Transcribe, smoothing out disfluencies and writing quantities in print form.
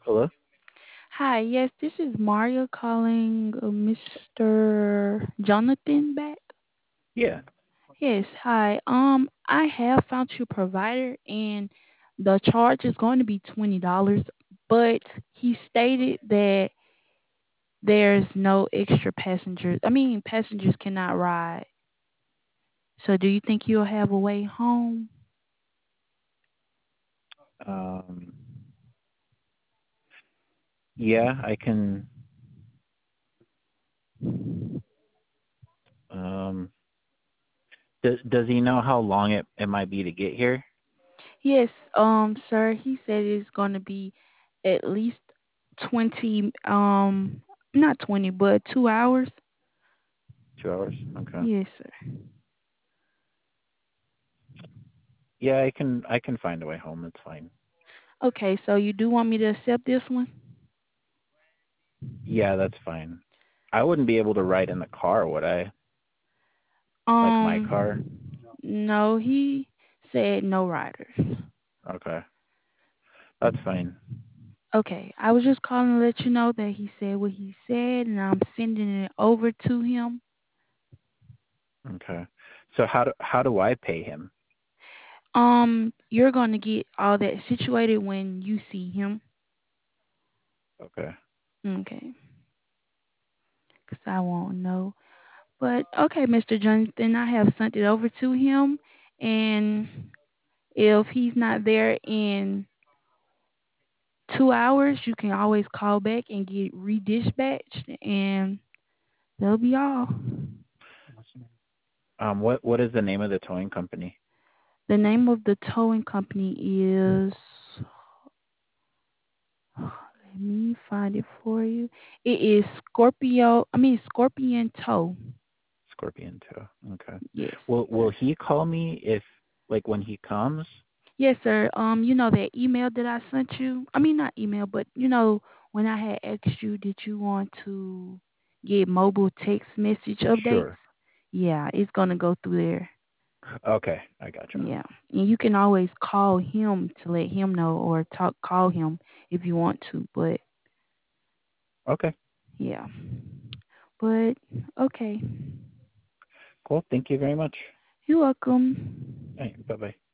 Hello? Hi, yes, this is Maria calling Mr. Jonathan back. Yeah. Yes, hi. I have found you a provider, and the charge is going to be $20, but he stated that there's no extra passengers. Passengers cannot ride. So, do you think you'll have a way home? Um, yeah, I can. Um, does he know how long it might be to get here? Yes, sir. He said it's going to be at least 20, not 20, but 2 hours. 2 hours. Okay. Yes, sir. Yeah, I can find a way home. It's fine. Okay, so you do want me to accept this one? Yeah, that's fine. I wouldn't be able to ride in the car, would I? Like my car? No, he said no riders. Okay. That's fine. Okay, I was just calling to let you know that he said what he said, and I'm sending it over to him. Okay. So how do I pay him? You're gonna get all that situated when you see him. Okay. Okay, 'cause I won't know. But okay, Mr. Jonathan, I have sent it over to him, and if he's not there in 2 hours, you can always call back and get redispatched, and that'll be all. What is the name of the towing company? The name of the towing company is. Let me find it for you. It is Scorpion Tow. Scorpion Tow. Okay. Yes, Will sir. he call me if like when he comes? Yes, sir. You know that email that I sent you? Not email, but when I had asked you, did you want to get mobile text message updates? Sure. Yeah, it's gonna go through there. Okay, I gotcha. Yeah, and you can always call him to let him know, or call him if you want to. But Okay, yeah, but okay. cool. Thank you very much. You're welcome. Hey, bye bye.